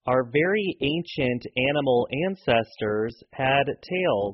Our very ancient animal ancestors had tails.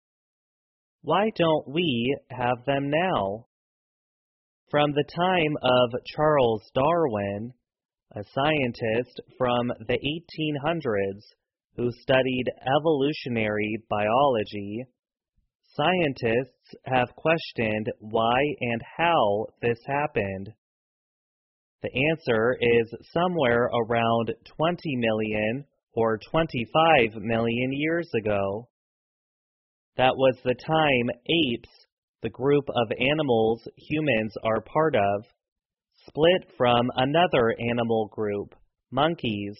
Why don't we have them now? From the time of Charles Darwin, a scientist from the 1800s who studied evolutionary biology, scientists have questioned why and how this happened. The answer is somewhere around 20 million or 25 million years ago. That was the time apes, the group of animals humans are part of, split from another animal group, monkeys.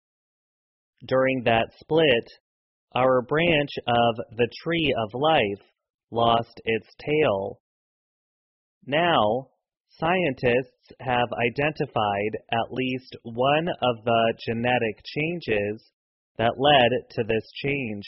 During that split, our branch of the tree of life lost its tail. Now, scientists have identified at least one of the genetic changes that led to this change.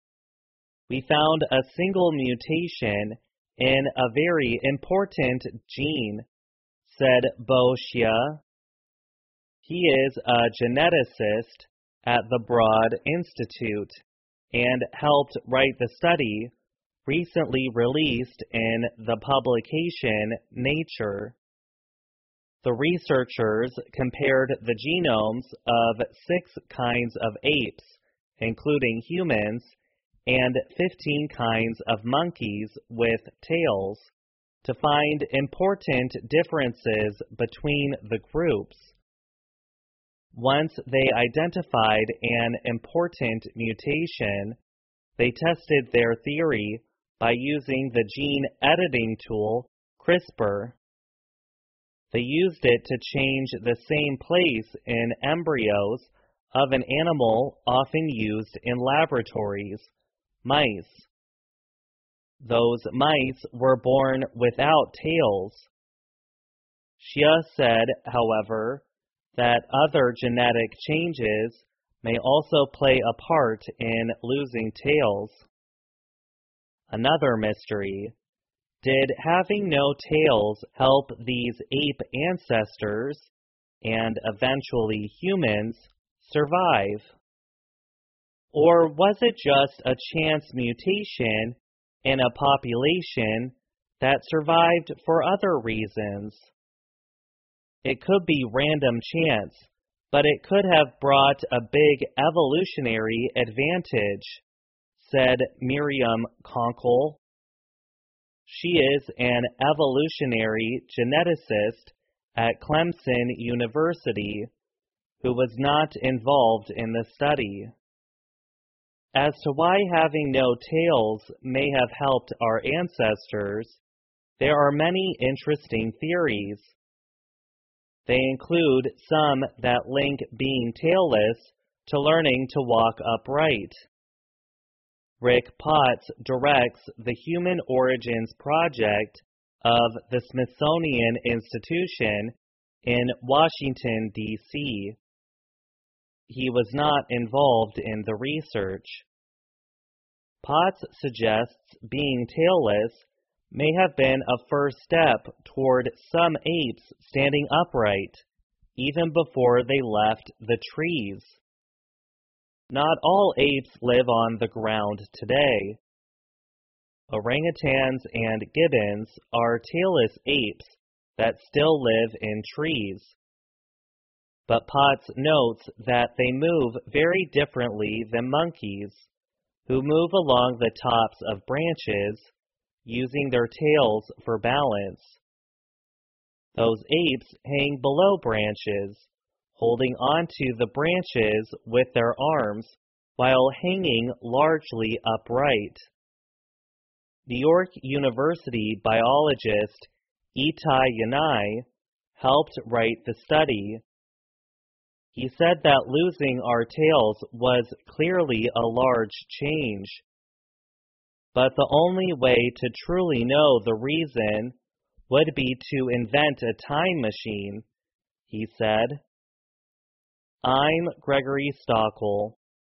We found a single mutation in a very important gene, said Bo Xia. He is a geneticist at the Broad Institute and helped write the study recently released in the publication Nature. The researchers compared the genomes of 6 kinds of apes, including humans, and 15 kinds of monkeys with tails, to find important differences between the groups. Once they identified an important mutation, they tested their theory by using the gene editing tool CRISPR. They used it to change the same place in embryos of an animal often used in laboratories, mice. Those mice were born without tails. Xia said, however, that other genetic changes may also play a part in losing tails. Another mystery: did having no tails help these ape ancestors, and eventually humans, survive? Or was it just a chance mutation in a population that survived for other reasons? It could be random chance, but it could have brought a big evolutionary advantage, said Miriam Konkel. She is an evolutionary geneticist at Clemson University, who was not involved in the study. As to why having no tails may have helped our ancestors, there are many interesting theories. They include some that link being tailless to learning to walk upright. Rick Potts directs the Human Origins Project of the Smithsonian Institution in Washington, D.C. He was not involved in the research. Potts suggests being tailless may have been a first step toward some apes standing upright, even before they left the trees. Not all apes live on the ground today. Orangutans and gibbons are tailless apes that still live in trees. But Potts notes that they move very differently than monkeys, who move along the tops of branches, using their tails for balance. Those apes hang below branches, holding onto the branches with their arms while hanging largely upright. New York University biologist Itai Yanai helped write the study. He said that losing our tails was clearly a large change. But the only way to truly know the reason would be to invent a time machine, he said. I'm Gregory Stockel.